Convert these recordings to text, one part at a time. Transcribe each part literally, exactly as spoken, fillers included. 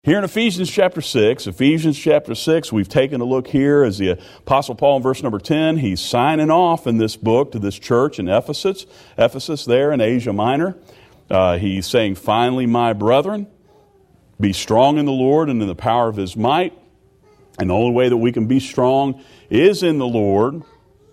Here in Ephesians chapter six, Ephesians chapter six, we've taken a look here as the Apostle Paul in verse number ten, he's signing off in this book to this church in Ephesus, Ephesus there in Asia Minor. Uh, he's saying, finally, my brethren, be strong in the Lord and in the power of His might. And the only way that we can be strong is in the Lord.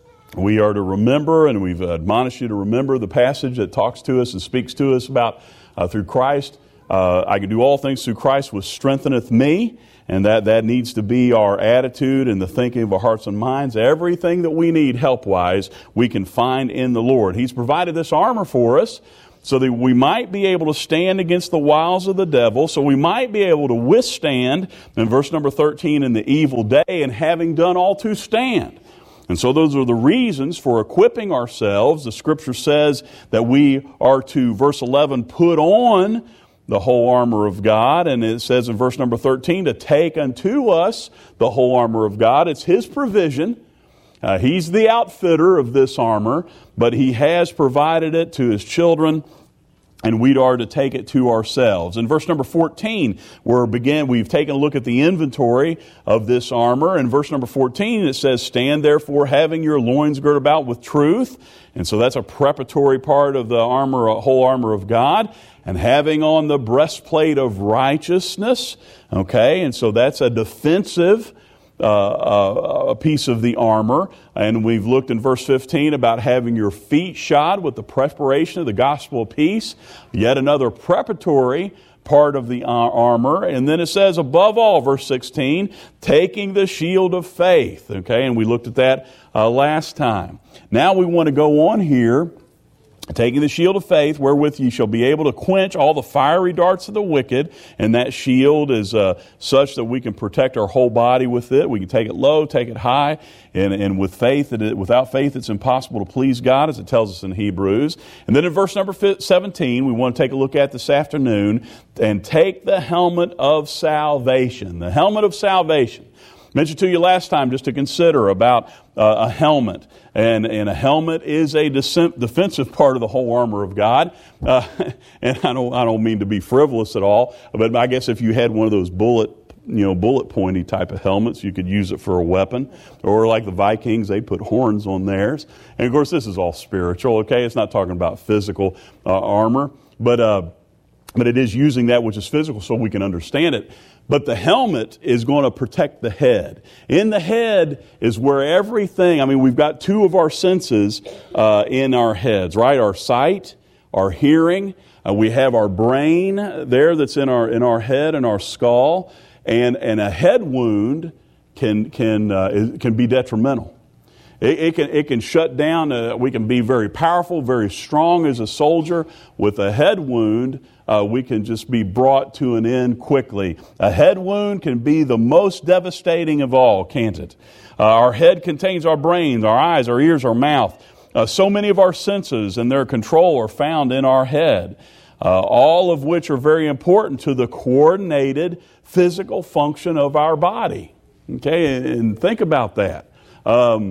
We are to remember, and we've admonished you to remember the passage that talks to us and speaks to us about uh, through Christ. Uh, I can do all things through Christ which strengtheneth me, and that, that needs to be our attitude and the thinking of our hearts and minds. Everything that we need help-wise, we can find in the Lord. He's provided this armor for us so that we might be able to stand against the wiles of the devil, so we might be able to withstand, in verse number thirteen, in the evil day, and having done all to stand. And so those are the reasons for equipping ourselves. The Scripture says that we are to, verse eleven, put on the whole armor of God. And it says in verse number thirteen, to take unto us the whole armor of God. It's His provision. Uh, he's the outfitter of this armor, but He has provided it to His children, and we are to take it to ourselves. In verse number fourteen, we're begin, we've taken a look at the inventory of this armor. In verse number fourteen, it says, stand therefore having your loins girt about with truth. And so that's a preparatory part of the armor, whole armor of God. And having on the breastplate of righteousness. Okay, and so that's a defensive uh, uh, a piece of the armor. And we've looked in verse fifteen about having your feet shod with the preparation of the gospel of peace. Yet another preparatory part of the armor. And then it says, above all, verse sixteen, taking the shield of faith. Okay, and we looked at that uh, last time. Now we want to go on here. Taking the shield of faith, wherewith ye shall be able to quench all the fiery darts of the wicked. And that shield is uh, such that we can protect our whole body with it. We can take it low, take it high. And, and with faith, it, without faith, it's impossible to please God, as it tells us in Hebrews. And then in verse number seventeen, we want to take a look at this afternoon. And take the helmet of salvation. The helmet of salvation. Mentioned to you last time just to consider about uh, a helmet. And, and a helmet is a defensive part of the whole armor of God. Uh, and I don't, I don't mean to be frivolous at all, but I guess if you had one of those bullet, you know, bullet pointy type of helmets, you could use it for a weapon. Or like the Vikings, they put horns on theirs. And of course, this is all spiritual, okay? It's not talking about physical uh, armor, but uh, but it is using that which is physical so we can understand it. But the helmet is going to protect the head. In the head is where everything, I mean, we've got two of our senses uh, in our heads, right? Our sight, our hearing. Uh, we have our brain there that's in our in our head and our skull. And, and a head wound can, can, uh, can be detrimental. It, it can it can shut down. Uh, we can be very powerful, very strong as a soldier. With a head wound, uh, we can just be brought to an end quickly. A head wound can be the most devastating of all, can't it? Uh, our head contains our brains, our eyes, our ears, our mouth. Uh, so many of our senses and their control are found in our head, uh, all of which are very important to the coordinated physical function of our body. Okay, and, and think about that. Um,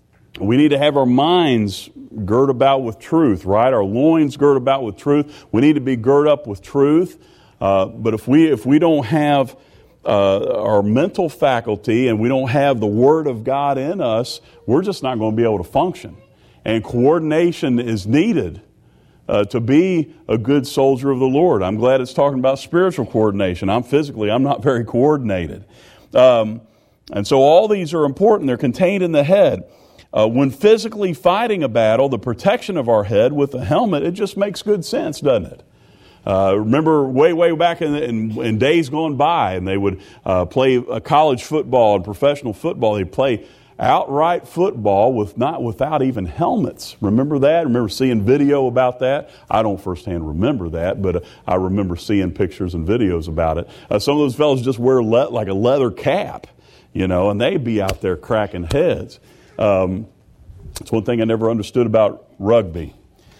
We need to have our minds girt about with truth, right? Our loins girt about with truth. We need to be girt up with truth. Uh, but if we if we don't have uh, our mental faculty and we don't have the Word of God in us, we're just not going to be able to function. And coordination is needed uh, to be a good soldier of the Lord. I'm glad it's talking about spiritual coordination. I'm physically, I'm not very coordinated. Um, and so all these are important. They're contained in the head. Uh, when physically fighting a battle, the protection of our head with a helmet, it just makes good sense, doesn't it? Uh, remember way, way back in, in, in days gone by, and they would uh, play a college football and professional football. They'd play outright football with not without even helmets. Remember that? Remember seeing video about that? I don't firsthand remember that, but uh, I remember seeing pictures and videos about it. Uh, some of those fellas just wear le- like a leather cap, you know, and they'd be out there cracking heads. Um, it's one thing I never understood about rugby.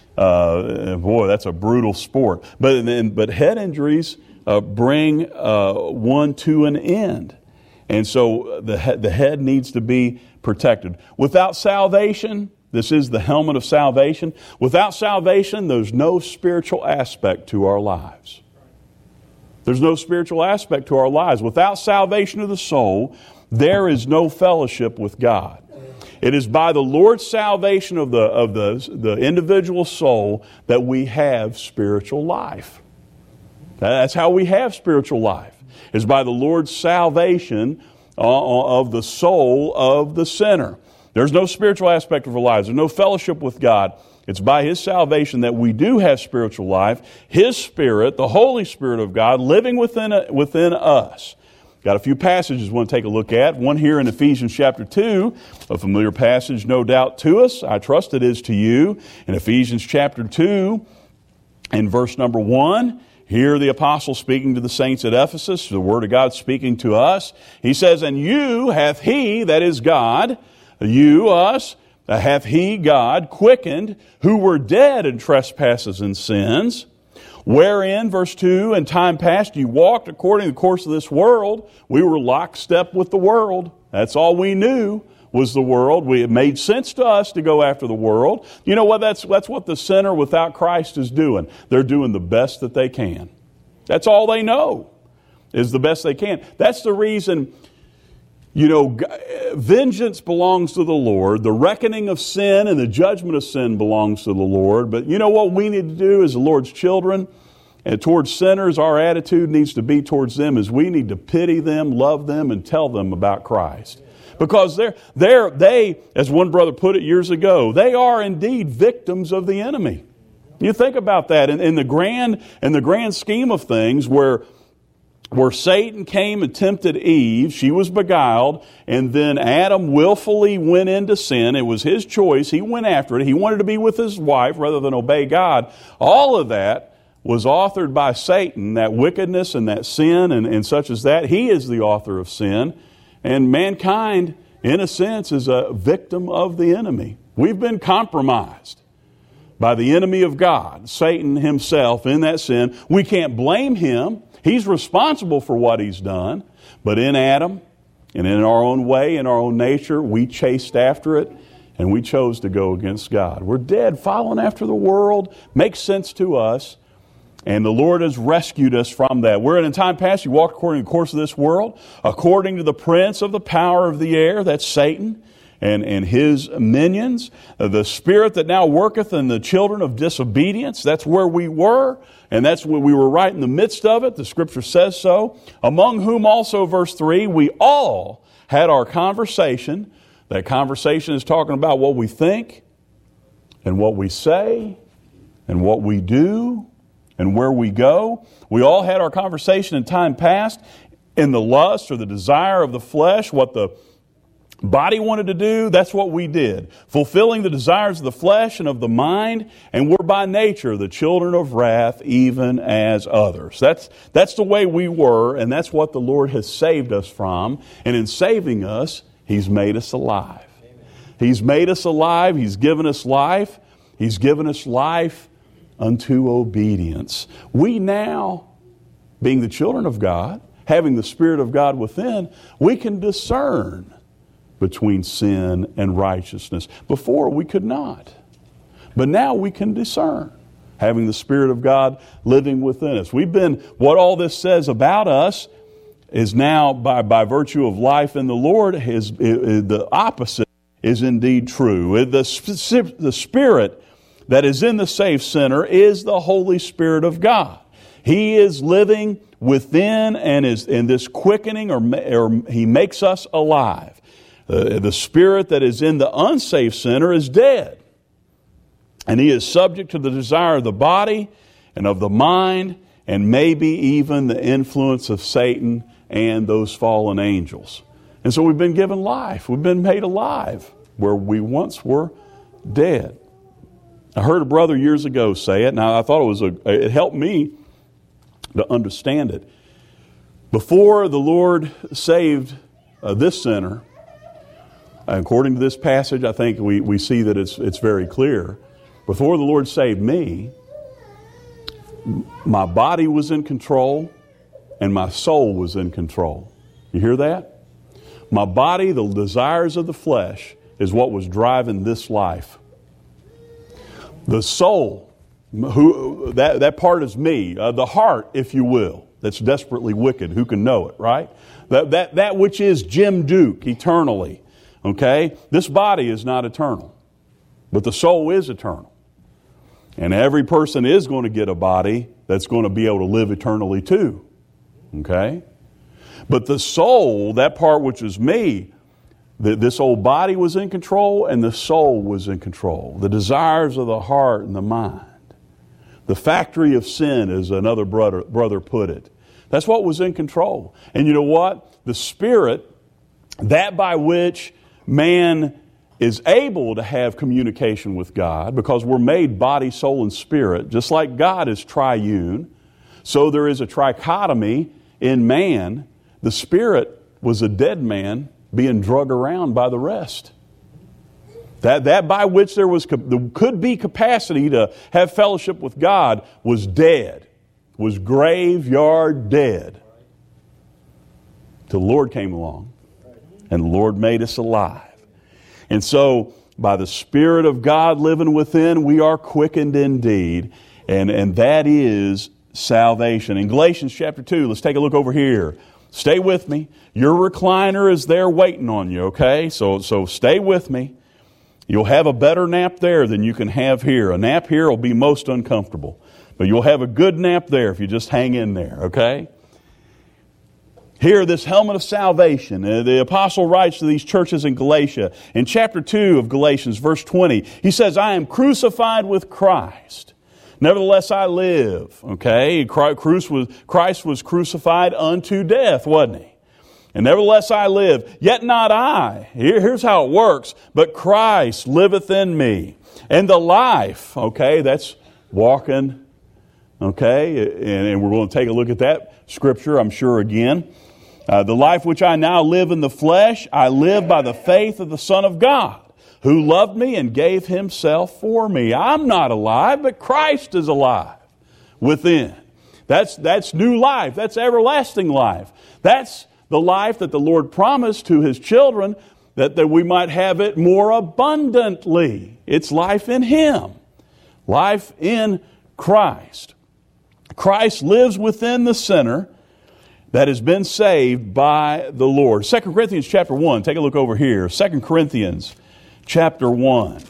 Uh, boy, that's a brutal sport. But but head injuries uh, bring uh, one to an end, and so the he- the head needs to be protected. Without salvation, this is the helmet of salvation. Without salvation, there's no spiritual aspect to our lives. There's no spiritual aspect to our lives. Without salvation of the soul, there is no fellowship with God. It is by the Lord's salvation of the, of the, the individual soul that we have spiritual life. That's how we have spiritual life. It's by the Lord's salvation of the soul of the sinner. There's no spiritual aspect of our lives. There's no fellowship with God. It's by His salvation that we do have spiritual life. His Spirit, the Holy Spirit of God, living within, within us. Got a few passages we want to take a look at. One here in Ephesians chapter two, a familiar passage no doubt to us. I trust it is to you. In Ephesians chapter two, in verse number one, here the apostle speaking to the saints at Ephesus, the word of God speaking to us. He says, "And you hath He," that is God, you, us, hath He, God, quickened, who were dead in trespasses and sins, wherein," verse two, "in time past you walked according to the course of this world." We were lockstep with the world. That's all we knew was the world. We, it made sense to us to go after the world. You know what? That's, that's what the sinner without Christ is doing. They're doing the best that they can. That's all they know, is the best they can. That's the reason, you know, vengeance belongs to the Lord. The reckoning of sin and the judgment of sin belongs to the Lord. But you know what we need to do as the Lord's children? And towards sinners, our attitude needs to be towards them is we need to pity them, love them, and tell them about Christ. Because they're, they're, they, as one brother put it years ago, they are indeed victims of the enemy. You think about that in, in the grand, in the grand scheme of things, where Where Satan came and tempted Eve, she was beguiled, and then Adam willfully went into sin. It was his choice. He went after it. He wanted to be with his wife rather than obey God. All of that was authored by Satan, that wickedness and that sin and, and such as that. He is the author of sin. And mankind, in a sense, is a victim of the enemy. We've been compromised by the enemy of God, Satan himself, in that sin. We can't blame him. He's responsible for what he's done. But in Adam and in our own way, in our own nature, we chased after it and we chose to go against God. We're dead, following after the world. Makes sense to us. And the Lord has rescued us from that. We're in time past, you walk according to the course of this world, according to the prince of the power of the air, that's Satan, and, and his minions. The spirit that now worketh in the children of disobedience, that's where we were. And that's where we were right in the midst of it. The Scripture says so. Among whom also, verse three, we all had our conversation. That conversation is talking about what we think and what we say and what we do and where we go. We all had our conversation in time past in the lust or the desire of the flesh, what the body wanted to do, that's what we did. Fulfilling the desires of the flesh and of the mind, and we're by nature the children of wrath, even as others. That's, that's the way we were, and that's what the Lord has saved us from. And in saving us, He's made us alive. He's made us alive. He's given us life. He's given us life unto obedience. We now, being the children of God, having the Spirit of God within, we can discern between sin and righteousness. Before we could not. But now we can discern, having the Spirit of God living within us. We've been, what all this says about us is now, by, by virtue of life in the Lord, is, is the opposite is indeed true. The, the Spirit that is in the saved sinner is the Holy Spirit of God. He is living within and is in this quickening, or, or He makes us alive. Uh, the spirit that is in the unsaved sinner is dead. And he is subject to the desire of the body and of the mind and maybe even the influence of Satan and those fallen angels. And so we've been given life. We've been made alive where we once were dead. I heard a brother years ago say it. Now I thought it was a, it helped me to understand it. Before the Lord saved uh, this sinner, according to this passage, I think we, we see that it's, it's very clear. Before the Lord saved me, my body was in control and my soul was in control. You hear that? My body, the desires of the flesh, is what was driving this life. The soul, who that, that part is me, uh, the heart, if you will. that's desperately wicked. Who can know it, right? That, that, that which is Jim Duke eternally. Okay? This body is not eternal, but the soul is eternal. And every person is going to get a body that's going to be able to live eternally too. Okay? But the soul, that part which is me, the, this old body was in control and the soul was in control. The desires of the heart and the mind. The factory of sin, as another brother, brother put it. That's what was in control. And you know what? The Spirit, that by which man is able to have communication with God, because we're made body, soul, and spirit, just like God is triune, so there is a trichotomy in man. The Spirit was a dead man being drug around by the rest. That, that by which there was there could be capacity to have fellowship with God was dead, was graveyard dead. Till the Lord came along, and the Lord made us alive. And so, by the Spirit of God living within, we are quickened indeed, and, and that is salvation. In Galatians chapter two, let's take a look over here. Stay with me. Your recliner is there waiting on you, okay? So, so stay with me. You'll have a better nap there than you can have here. A nap here will be most uncomfortable. But you'll have a good nap there if you just hang in there, okay? Here, this helmet of salvation. Uh, the apostle writes to these churches in Galatia. In chapter two of Galatians, verse twenty, he says, I am crucified with Christ. Nevertheless, I live. Okay? Christ was, Christ was crucified unto death, wasn't he? And nevertheless I live, yet not I. Here, here's how it works. But Christ liveth in me. And the life, okay, that's walking, okay, and, and we're going to take a look at that scripture, I'm sure, again. Uh, the life which I now live in the flesh, I live by the faith of the Son of God, who loved me and gave Himself for me. I'm not alive, but Christ is alive within. That's, that's new life. That's everlasting life. That's the life that the Lord promised to His children, that, that we might have it more abundantly. It's life in Him. Life in Christ. Christ lives within the sinner that has been saved by the Lord. Second Corinthians chapter one. Take a look over here. Second Corinthians chapter one.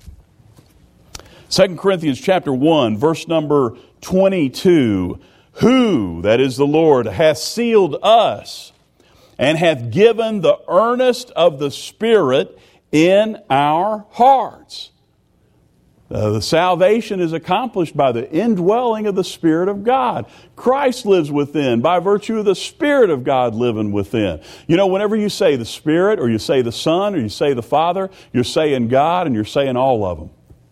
Second Corinthians chapter one, verse number twenty-two. Who, that is the Lord, hath sealed us and hath given the earnest of the Spirit in our hearts. Uh, the salvation is accomplished by the indwelling of the Spirit of God. Christ lives within by virtue of the Spirit of God living within. You know, whenever you say the Spirit, or you say the Son, or you say the Father, you're saying God, and you're saying all of them.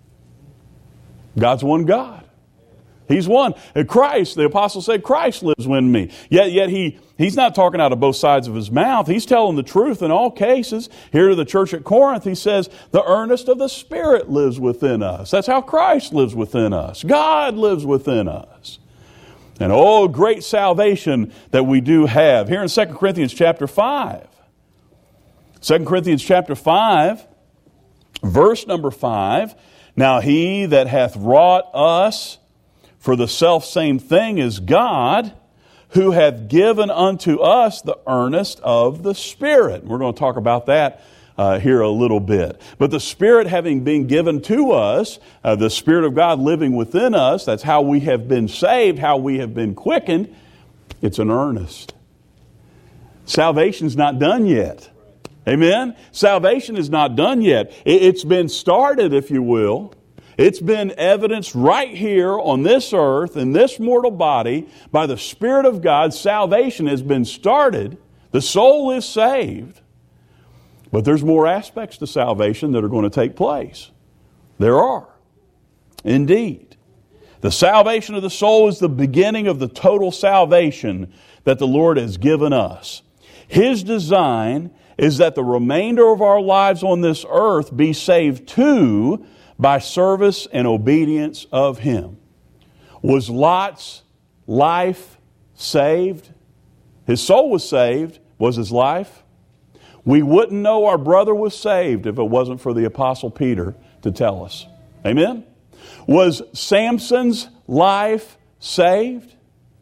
God's one God. He's one. And Christ, the apostle said, Christ lives in me. Yet, yet he, he's not talking out of both sides of his mouth. He's telling the truth in all cases. Here to the church at Corinth, he says, the earnest of the Spirit lives within us. That's how Christ lives within us. God lives within us. And oh, great salvation that we do have. Here in Second Corinthians chapter five. Second Corinthians chapter five, verse number five. Now he that hath wrought us for the selfsame thing is God, who hath given unto us the earnest of the Spirit. We're going to talk about that uh, here a little bit. But the Spirit having been given to us, uh, the Spirit of God living within us, that's how we have been saved, how we have been quickened. It's an earnest. Salvation's not done yet. Amen? Salvation is not done yet. It's been started, if you will. It's been evidenced right here on this earth, in this mortal body, by the Spirit of God. Salvation has been started. The soul is saved. But there's more aspects to salvation that are going to take place. There are. Indeed. The salvation of the soul is the beginning of the total salvation that the Lord has given us. His design is that the remainder of our lives on this earth be saved too, by service and obedience of Him. Was Lot's life saved? His soul was saved. Was his life? We wouldn't know our brother was saved if it wasn't for the Apostle Peter to tell us. Amen? Was Samson's life saved?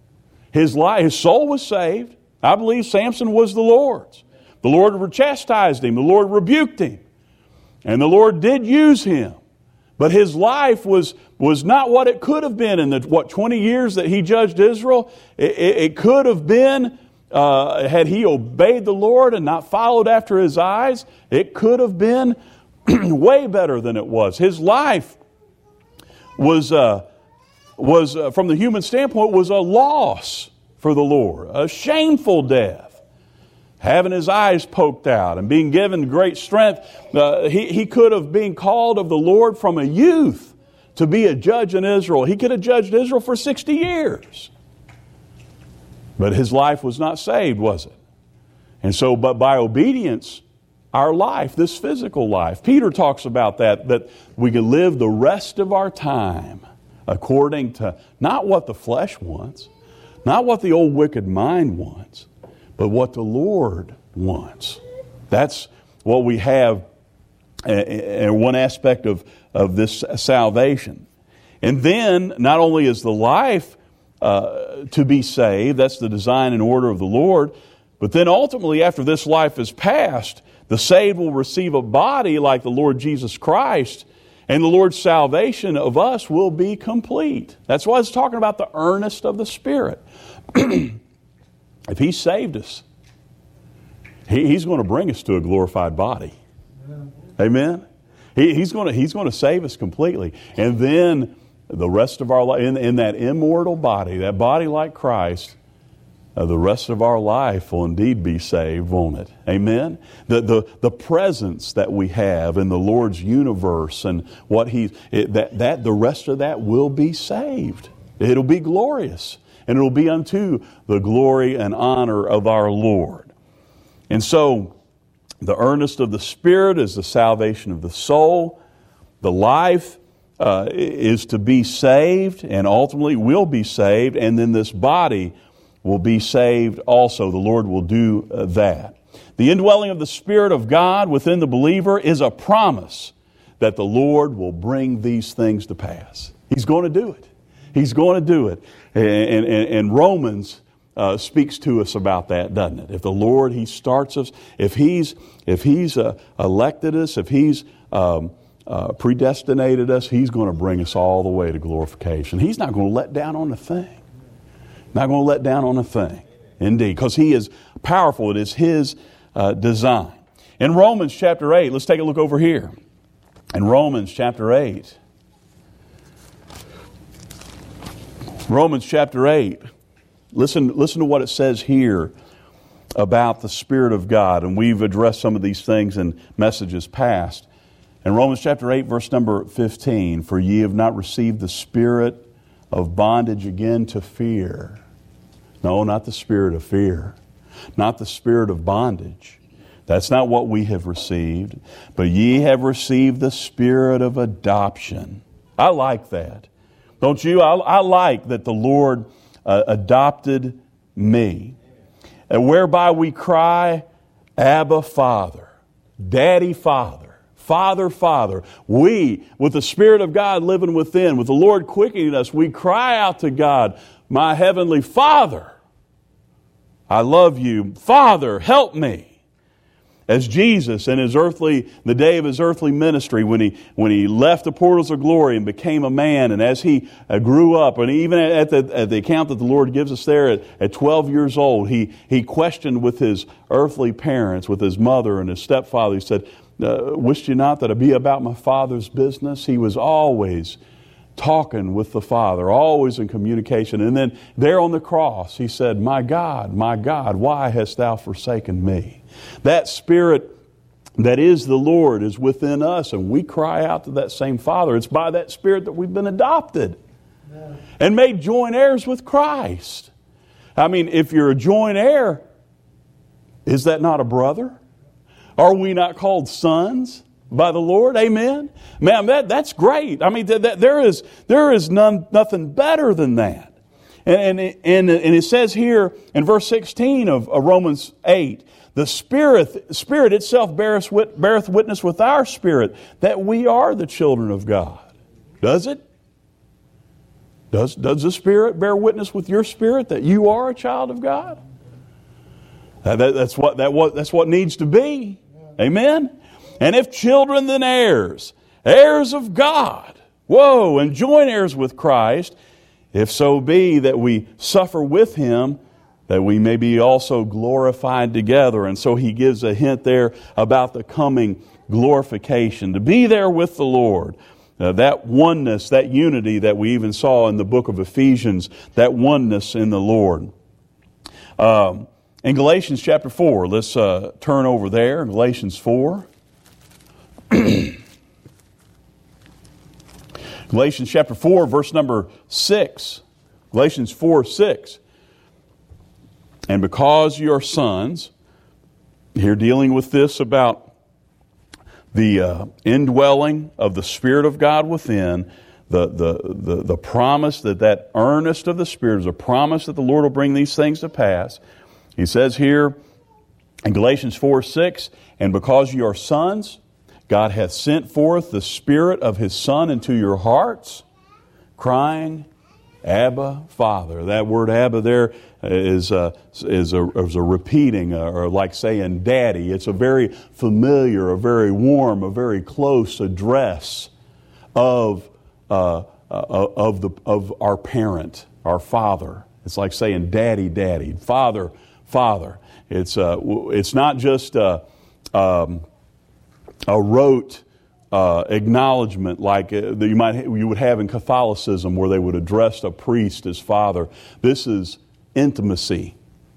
His life, his soul was saved. I believe Samson was the Lord's. The Lord chastised him. The Lord rebuked him. And the Lord did use him. But his life was, was not what it could have been in the, what, twenty years that he judged Israel. It, it, it could have been, uh, had he obeyed the Lord and not followed after his eyes, it could have been way better than it was. His life was, uh, was uh, from the human standpoint, was a loss for the Lord. A shameful death. Having his eyes poked out and being given great strength. Uh, he, he could have been called of the Lord from a youth to be a judge in Israel. He could have judged Israel for sixty years. But his life was not saved, was it? And so, but by obedience, our life, this physical life, Peter talks about that, that we can live the rest of our time according to not what the flesh wants, not what the old wicked mind wants, but what the Lord wants. That's what we have in one aspect of, of this salvation. And then, not only is the life uh, to be saved, that's the design and order of the Lord, but then ultimately, after this life is past, the saved will receive a body like the Lord Jesus Christ, and the Lord's salvation of us will be complete. That's why it's talking about the earnest of the Spirit. If He saved us, he, He's going to bring us to a glorified body. Amen? He, he's, going to, he's going to save us completely. And then the rest of our life, in, in that immortal body, that body like Christ, uh, the rest of our life will indeed be saved, won't it? Amen? The, the, the presence that we have in the Lord's universe and what He, it, that, that the rest of that will be saved. It'll be glorious. And it will be unto the glory and honor of our Lord. And so, the earnest of the Spirit is the salvation of the soul. The life uh, is to be saved and ultimately will be saved. And then this body will be saved also. The Lord will do uh, that. The indwelling of the Spirit of God within the believer is a promise that the Lord will bring these things to pass. He's going to do it. He's going to do it. And, and, and Romans uh, speaks to us about that, doesn't it? If the Lord, He starts us, if He's if He's uh, elected us, if He's um, uh, predestinated us, He's going to bring us all the way to glorification. He's not going to let down on a thing. Not going to let down on a thing. Indeed, because He is powerful. It is His uh, design. In Romans chapter eight, let's take a look over here. In Romans chapter eight, Romans chapter eight, listen, listen to what it says here about the Spirit of God. And we've addressed some of these things in messages past. In Romans chapter eight, verse number fifteen, for ye have not received the spirit of bondage again to fear. No, not the spirit of fear. Not the spirit of bondage. That's not what we have received. But ye have received the spirit of adoption. I like that. Don't you? I, I like that the Lord uh, adopted me. And whereby we cry, Abba, Father, Daddy, Father, Father, Father. We, with the Spirit of God living within, with the Lord quickening us, we cry out to God, my Heavenly Father, I love you. Father, help me. As Jesus in his earthly, the day of his earthly ministry, when he when he left the portals of glory and became a man, and as he uh, grew up, and even at the, at the account that the Lord gives us there at, at twelve years old, he he questioned with his earthly parents, with his mother and his stepfather. He said, uh, "Wished you not that I be about my Father's business?" He was always talking with the Father, always in communication. And then there on the cross, he said, "My God, my God, why hast thou forsaken me?" That Spirit that is the Lord is within us, and we cry out to that same Father. It's by that Spirit that we've been adopted yeah. and made joint heirs with Christ. I mean, if you're a joint heir, is that not a brother? Are we not called sons by the Lord? Amen. Man, that, that's great. I mean, that, that, there is there is none nothing better than that. And and and, and it says here in verse sixteen of, of Romans eight, the Spirit Spirit itself beareth, beareth witness with our spirit that we are the children of God. Does it? Does, does the Spirit bear witness with your spirit that you are a child of God? That, that, that's, what, that, what, that's what needs to be. Amen? And if children, then heirs, heirs of God. Whoa, and joint heirs with Christ, if so be that we suffer with Him, that we may be also glorified together. And so he gives a hint there about the coming glorification, to be there with the Lord. Uh, that oneness, that unity that we even saw in the book of Ephesians, that oneness in the Lord. Um, in Galatians chapter four, let's uh, turn over there, Galatians four. Galatians chapter four, verse number six. Galatians four, six. And because you are sons, here dealing with this about the uh, indwelling of the Spirit of God within, the, the, the, the promise that that earnest of the Spirit is a promise that the Lord will bring these things to pass. He says here in Galatians four, six, and because you are sons, God hath sent forth the Spirit of His Son into your hearts, crying, Abba, Father. That word Abba there is a, is a, is a repeating, or like saying Daddy. It's a very familiar, a very warm, a very close address of uh, of the of our parent, our Father. It's like saying Daddy, Daddy, Father, Father. It's uh, it's not just a, um, a rote Uh, acknowledgement like uh, that you might you would have in Catholicism, where they would address a priest as Father. This is intimacy.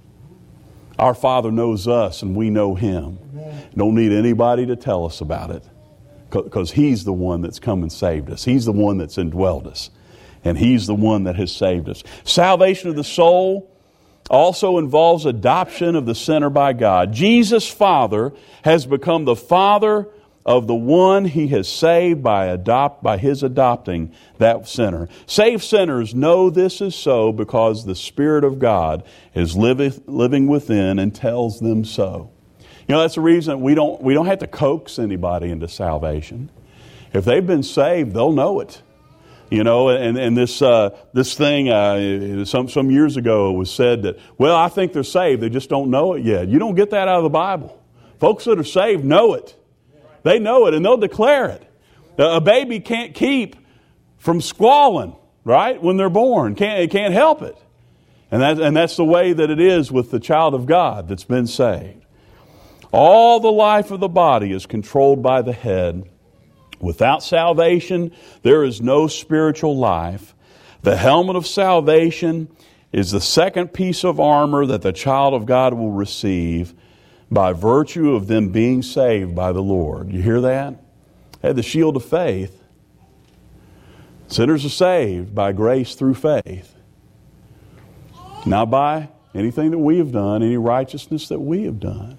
Our Father knows us, and we know Him. Amen. Don't need anybody to tell us about it, because He's the one that's come and saved us. He's the one that's indwelled us, and He's the one that has saved us. Salvation of the soul also involves adoption of the sinner by God. Jesus' Father has become the Father of the one He has saved by adopt by His adopting that sinner. Saved sinners know this is so because the Spirit of God is living, living within and tells them so. You know, that's the reason we don't we don't have to coax anybody into salvation. If they've been saved, they'll know it. You know, and, and this uh, this thing uh, some some years ago it was said that, well, I think they're saved, they just don't know it yet. You don't get that out of the Bible. Folks that are saved know it. They know it, and they'll declare it. A baby can't keep from squalling, right, when they're born. Can't, it can't help it. And, that, and that's the way that it is with the child of God that's been saved. All the life of the body is controlled by the head. Without salvation, there is no spiritual life. The helmet of salvation is the second piece of armor that the child of God will receive by virtue of them being saved by the Lord. You hear that? They had the shield of faith. Sinners are saved by grace through faith. Not by anything that we have done, any righteousness that we have done,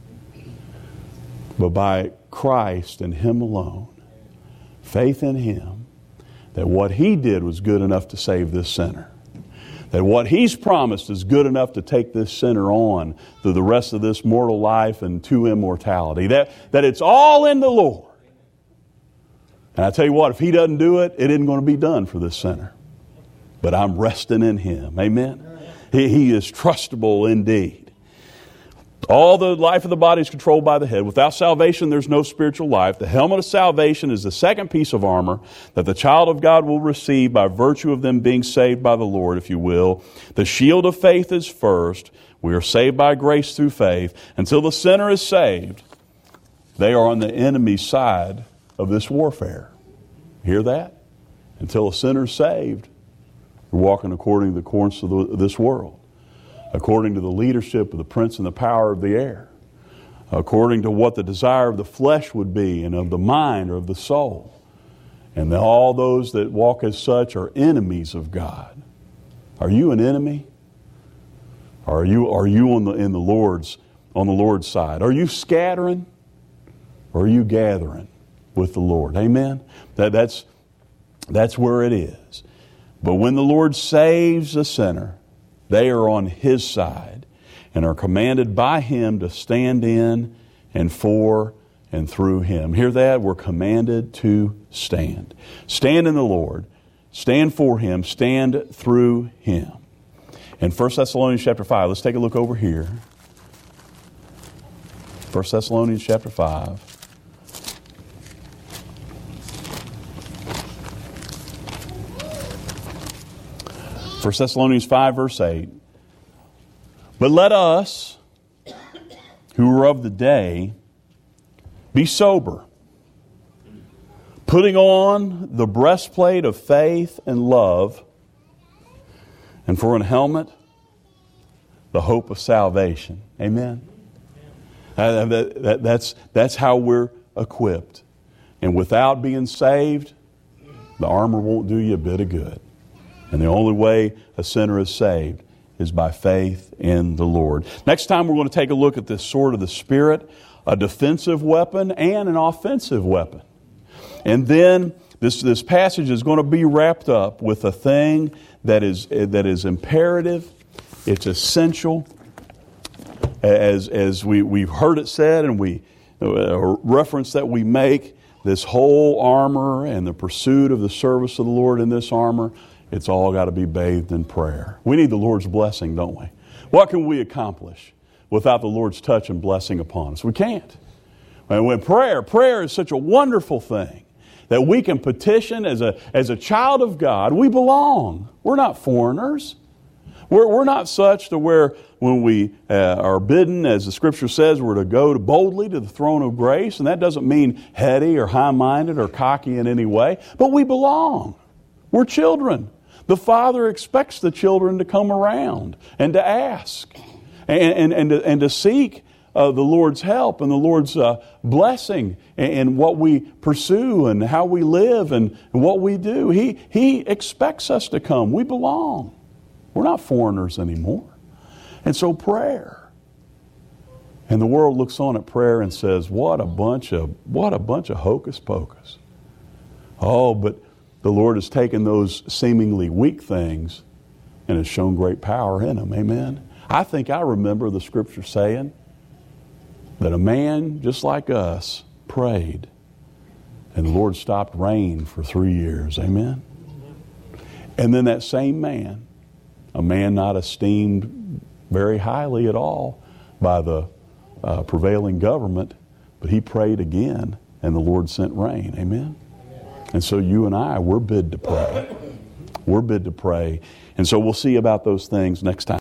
but by Christ and Him alone. Faith in Him, that what He did was good enough to save this sinner. That what He's promised is good enough to take this sinner on through the rest of this mortal life and to immortality. That, that it's all in the Lord. And I tell you what, if He doesn't do it, it isn't going to be done for this sinner. But I'm resting in Him. Amen? He, he is trustable indeed. All the life of the body is controlled by the head. Without salvation, there's no spiritual life. The helmet of salvation is the second piece of armor that the child of God will receive by virtue of them being saved by the Lord, if you will. The shield of faith is first. We are saved by grace through faith. Until the sinner is saved, they are on the enemy's side of this warfare. Hear that? Until a sinner is saved, we're walking according to the course of the, this world. According to the leadership of the prince and the power of the air, according to what the desire of the flesh would be and of the mind or of the soul. And all those that walk as such are enemies of God. Are you an enemy? Are you are you on the in the Lord's on the Lord's side? Are you scattering, or are you gathering with the Lord? Amen. That that's that's where it is. But when the Lord saves a sinner, they are on His side and are commanded by Him to stand in and for and through Him. Hear that? We're commanded to stand. Stand in the Lord stand for Him, stand through Him. In First Thessalonians chapter five, let's take a look over here. First Thessalonians chapter five. First Thessalonians five, verse eight. But let us, who are of the day, be sober, putting on the breastplate of faith and love, and for an helmet, the hope of salvation. Amen. Uh, that, that, that's, that's how we're equipped. And without being saved, the armor won't do you a bit of good. And the only way a sinner is saved is by faith in the Lord. Next time we're going to take a look at this sword of the Spirit, a defensive weapon and an offensive weapon. And then this, this passage is going to be wrapped up with a thing that is, that is imperative, it's essential. As, as we, we've heard it said, and we a reference that we make, this whole armor and the pursuit of the service of the Lord in this armor, it's all got to be bathed in prayer. We need the Lord's blessing, don't we? What can we accomplish without the Lord's touch and blessing upon us? We can't. And when prayer, prayer is such a wonderful thing that we can petition as a, as a child of God. We belong. We're not foreigners. We're, we're not such to where when we uh, are bidden, as the Scripture says, we're to go to boldly to the throne of grace. And that doesn't mean heady or high-minded or cocky in any way. But we belong. We're children. The Father expects the children to come around and to ask and, and, and, to, and to seek uh, the Lord's help and the Lord's uh, blessing in what we pursue and how we live and, and what we do. He, he expects us to come. We belong. We're not foreigners anymore. And so prayer. And the world looks on at prayer and says, what a bunch of, what a bunch of hocus pocus. Oh, but the Lord has taken those seemingly weak things and has shown great power in them. Amen. I think I remember the Scripture saying that a man just like us prayed and the Lord stopped rain for three years. Amen. And then that same man, a man not esteemed very highly at all by the uh, prevailing government, but he prayed again and the Lord sent rain. Amen. And so you and I, we're bid to pray. We're bid to pray. And so we'll see about those things next time.